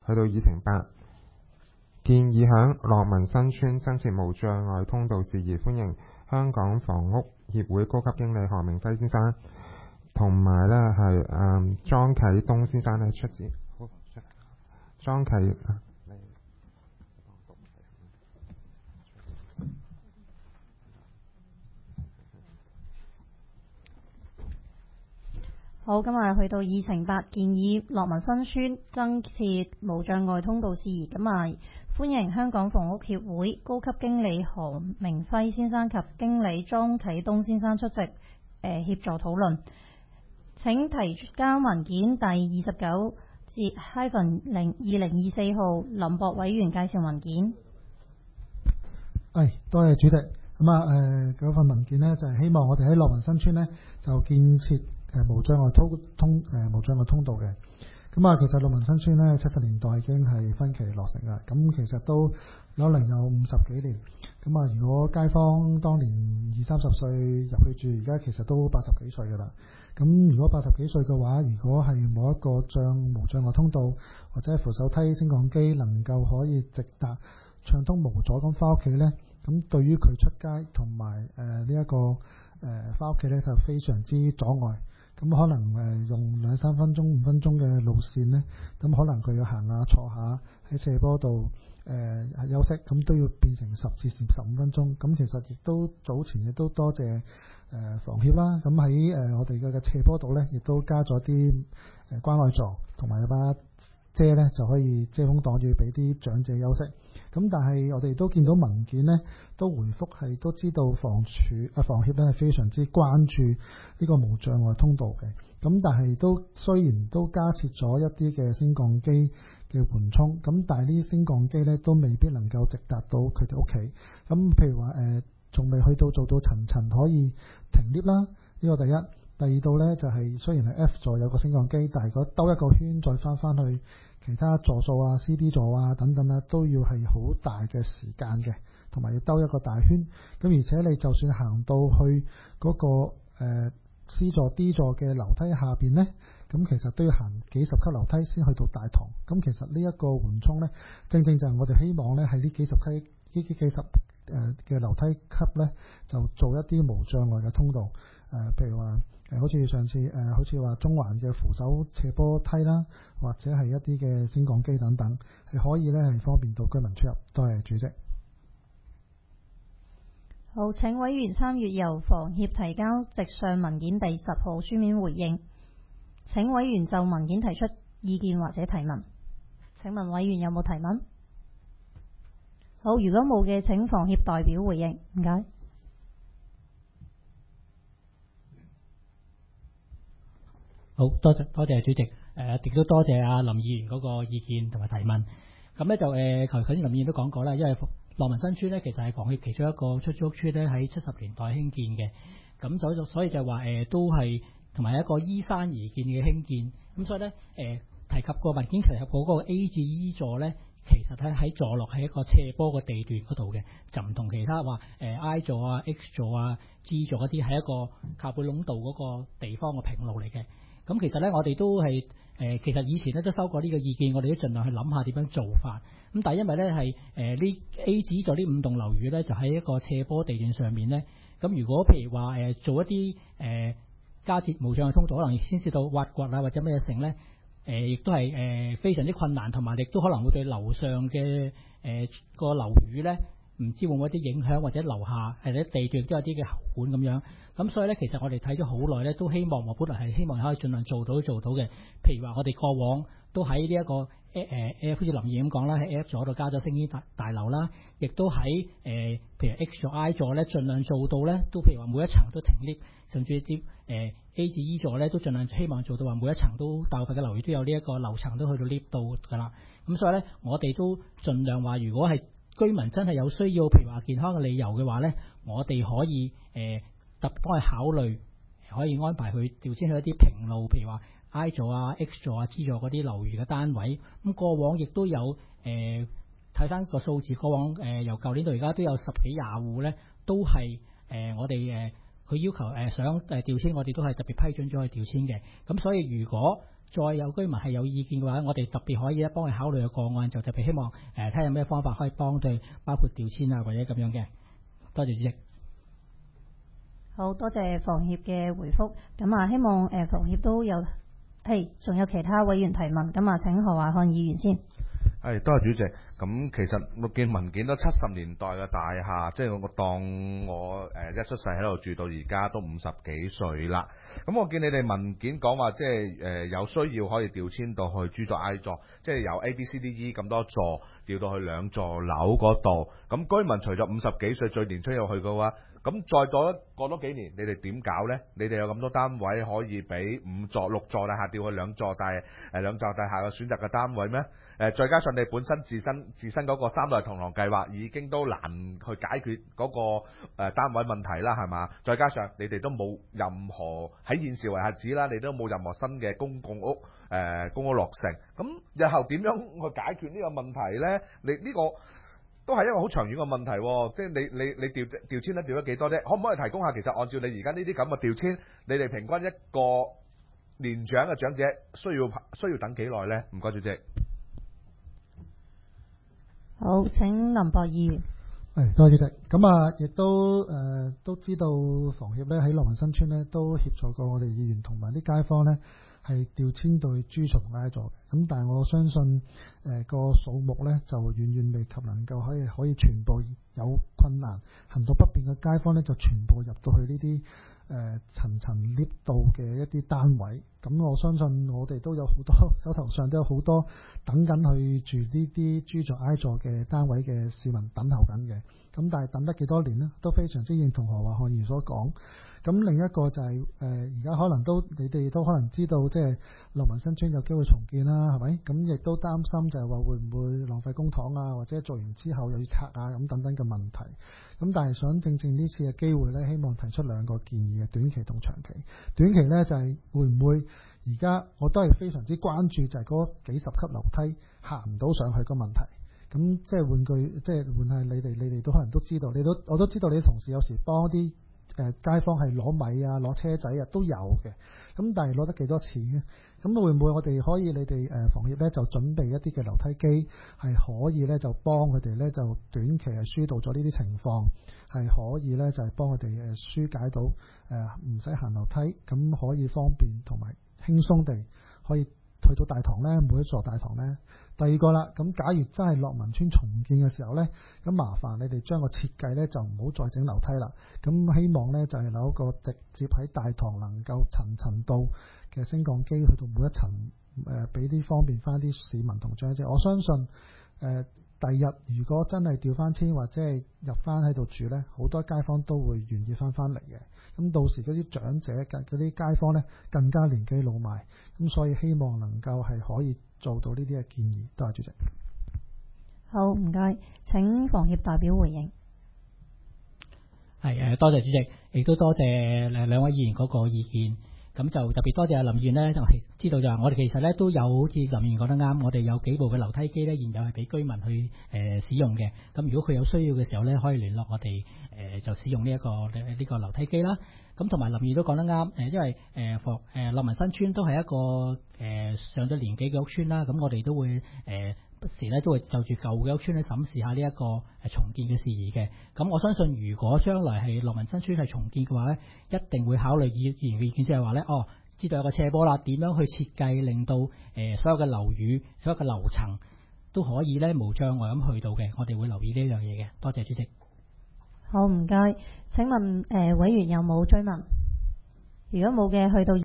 去到議程8，建議響樂民新村增設無障礙通道事宜，歡迎香港房屋協會高級經理何明輝先生，同埋呢係莊啟東先生呢出席。莊啟好，今日去到議程8，建議樂民新村增設無障礙通道事宜。歡迎香港房屋協會高級經理何明輝先生及經理莊啟東先生出席，協助討論。請提交文件第29節-2024號林博委員介紹文件。 多謝主席。嗰份文件呢，就係希望我哋喺樂民新村呢，就建設無障礙通道嘅。其實樂民新村呢，70年代已經係分期落成啦。咁其實都可能有50幾年。如果街坊當年20-30歲入去住，而家其實都80幾歲噶啦。咁如果80幾歲嘅話，如果係冇一個無障礙通道或者扶手梯升降機能夠可以直達暢通無阻咁翻屋企呢，咁對於佢出街同埋呢一個翻屋企呢，就非常之阻礙。咁可能用2-3分鐘、5分鐘嘅路線呢，咁可能佢要行下坐下喺斜坡度休息，咁都要變成10至15分鐘。咁其實亦都早前亦都多謝房協啦。咁喺我哋嘅斜坡度呢，亦都加咗啲關愛座同埋有把遮呢，就可以遮風擋雨俾啲長者休息。咁但係我哋都見到文件呢，都回覆係都知道房協呢係非常之關注呢個無障礙通道嘅。咁但係都雖然都加設咗一啲嘅升降機嘅緩衝，咁但係呢啲升降機呢都未必能夠直達到佢哋屋企。咁譬如話仲未去到做到層層可以停 lift 啦，呢個第一。第二度呢，就係雖然係 F 座有個升降機，但係如果兜一個圈再翻去其他座數啊、CD 座啊等等都要係好大嘅時間嘅，同埋要兜一個大圈。咁而且你就算行到去嗰個C 座 D 座嘅樓梯下邊呢，咁其實都要行幾十級樓梯先去到大堂。咁其實呢一個緩衝呢，正正就係我哋希望呢喺呢幾十嘅樓梯級呢，就做一啲無障礙嘅通道。譬如話好似上次好似話中環嘅扶手斜坡梯啦，或者係一啲嘅升降機等等，係可以呢係方便到居民出入。多謝主席。 好，請委員參閱由房協提交直上文件第10號書面回應。請委員就文件提出意見或者提問。請問委員有冇提問？好，如果冇嘅，請房協代表回應。唔該。 好，多謝主席。亦都多謝阿林議員嗰個意見同埋提問。咁咧就頭先林議員都講過啦，因為樂民新村咧其實係房協其中一個出租屋邨咧，喺70年代興建嘅。咁所以就話都係同埋一個依山而建嘅興建。咁所以咧提及個文件其實嗰個 A 至 E 座咧，其實喺坐落喺一個斜坡嘅地段嗰度嘅，就唔同其他話I 座啊、X 座啊、G 座嗰啲喺一個靠背壟道嗰個地方嘅平路嚟嘅。咁其實咧，我哋都係其實以前咧都收過呢個意見，我哋都盡量去諗下點樣做法。咁但係因為咧係呢 A 指座呢5棟樓宇咧，就喺一個斜坡地段上面咧。咁如果譬如話做一啲加設無障礙通道，可能牽涉到挖掘啊或者咩成咧，亦都係非常之困難，同埋亦都可能會對樓上嘅個樓宇咧，唔知會唔會有啲影響，或者樓下係啲地段都有啲嘅喉管咁樣。咁所以咧，其實我哋睇咗好耐咧，都希望我本來係希望可以盡量做到嘅。譬如話，我哋過往都喺呢一個好似林議員咁講啦，喺 F 座度加咗升降大樓啦，亦都喺譬如 X 座 I 座咧，盡量做到咧，都譬如話每一層都停 lift，甚至啲A 至 E 座咧，都盡量希望做到話每一層都大部分嘅樓宇都有呢一個樓層都去到 lift 到㗎啦。咁所以咧，我哋都盡量話，如果係居民真係有需要，譬如話健康嘅理由嘅話咧，我哋可以特別幫佢考慮，可以安排佢調遷去一啲平路，譬如話 I 座啊、X 座啊、G 座嗰啲樓宇嘅單位。咁過往亦都有睇翻個數字，過往由舊年到而家都有10幾20戶咧，都係我哋佢要求想調遷，我哋都係特別批准咗去調遷嘅。咁所以如果再有居民係有意見嘅話，我哋特別可以咧幫佢考慮個個案，就特別希望睇下有咩方法可以幫佢，包括調遷啊或者咁樣嘅。多謝主席。 好多謝房協嘅回覆。咁啊，希望房協都有仲有其他委員提問。咁啊，請何華漢議員先。 係，多謝主席。咁其實我見文件都70年代嘅大廈，即係我當我一出世喺度住到而家都50幾歲啦。咁我見你哋文件講話，即係有需要可以調遷到去 G 座 I 座，即係由 A B C D E 咁多座調到去2座樓嗰度。咁居民除咗50幾歲最年輕有去嘅話，咁再過多幾年，你哋點搞呢？你哋有咁多單位可以俾5座、6座大廈調去2座2座大廈嘅選擇嘅單位咩？再加上你本身自身嗰個3代同堂計劃已經都難去解決嗰個單位問題啦，係嘛？再加上你哋都冇任何喺現時為止啦，你都冇任何新嘅公共屋落成，咁日後點樣去解決呢個問題呢？你呢個都係一個好長遠嘅問題喎，即係你調遷咧調咗幾多啫？可唔可以提供下？其實按照你而家呢啲咁嘅調遷，你哋平均一個年長嘅長者需要等幾耐呢？唔該，主席。 好，請林博議員。 多謝主席。咁啊，亦都知道房協咧喺樂民新村咧都協助過我哋議員同埋啲街坊咧係調遷到 G 座同 I 座嘅。咁但係我相信個數目咧就遠遠未及能夠可以全部有困難行動不便嘅街坊咧就全部入到去呢啲層層 lift 到嘅一啲單位。咁我相信我哋都有好多手頭上都有好多等緊去住呢啲 G 座 I 座嘅單位嘅市民等候緊嘅。咁但係等得幾多年呢？都非常之認同何華漢議員所講。咁另一個就係而家可能你哋都可能知道，即係樂民新村有機會重建啦，係咪？咁亦都擔心就係話會唔會浪費公帑啊，或者做完之後又要拆啊咁等等嘅問題。咁但係想正呢次嘅機會呢，希望提出2個建議嘅，短期同長期。短期呢，就係會唔會而家我都係非常之關注，就係嗰幾十級樓梯行唔到上去個問題。咁即係換係你哋都可能都知道，我都知道你同事有時幫啲街坊係攞米啊、攞車仔啊都有嘅。咁但係攞得幾多錢呢？咁會唔會我哋可以你哋房協呢就準備一啲嘅樓梯機，係可以呢就幫佢哋呢就短期係疏導咗呢啲情況，係可以呢就係幫佢哋疏解到唔使行樓梯，咁可以方便同埋輕鬆地可以去到大堂呢，每一座大堂呢。第二個啦，咁假如真係樂民村重建嘅時候呢，咁麻煩你哋將個設計呢就唔好再整樓梯啦。咁希望呢就係有一個直接喺大堂能夠層層到嘅升降機去到每一層，俾啲方便翻啲市民同長者。我相信第日如果真係調翻遷或者係入翻喺度住呢，好多街坊都會願意翻嚟嘅。咁到時嗰啲長者嗰啲街坊呢，更加年紀老邁，咁所以希望能夠係可以做到呢啲嘅建議。多謝主席。 好，唔該，請房協代表回應。 係多謝主席，亦都多謝2位議員嗰個意見。咁就特別多謝阿林議員呢，就係知道就係我哋其實呢都有好似林議員講得啱，我哋有幾部嘅樓梯機呢，現有係俾居民去使用嘅。咁如果佢有需要嘅時候呢，可以聯絡我哋就使用呢個樓梯機啦。咁同埋林議員都講得啱，因為樂民新村都係一個上咗年紀嘅屋邨啦，咁我哋都會不時咧都會就住舊嘅屋邨咧審視下呢一個重建嘅事宜嘅。咁我相信如果將來係樂民新村係重建嘅話咧，一定會考慮議員嘅意見，即係話咧，知道有個斜坡啦，點樣去設計令到所有嘅樓宇、所有嘅樓層都可以咧無障礙咁去到嘅，我哋會留意呢樣嘢嘅。多謝主席。 好，唔該。請問委員有冇追問？如果冇嘅，去到